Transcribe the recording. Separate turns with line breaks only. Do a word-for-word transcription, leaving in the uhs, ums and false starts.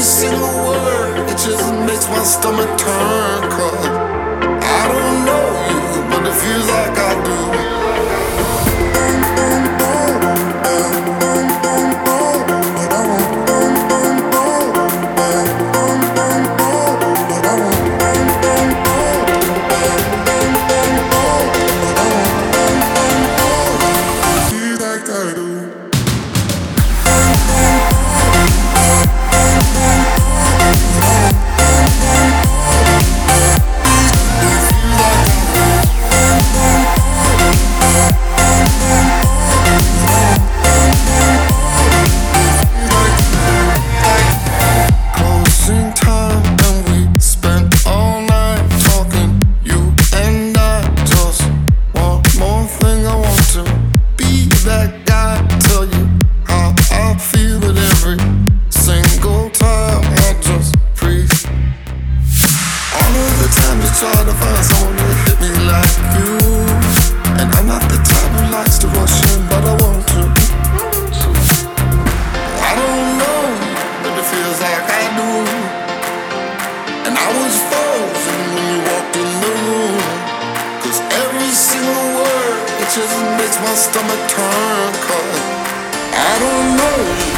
single word, it just makes my stomach turn. Cause I don't know you, but it feels like I do. Try to find someone to hit me like you, and I'm not the type who likes to rush in, but I want to. I don't know, but it feels like I do. And I was frozen when you walked in the room, cause every single word, it just makes my stomach turn. Cause I don't know.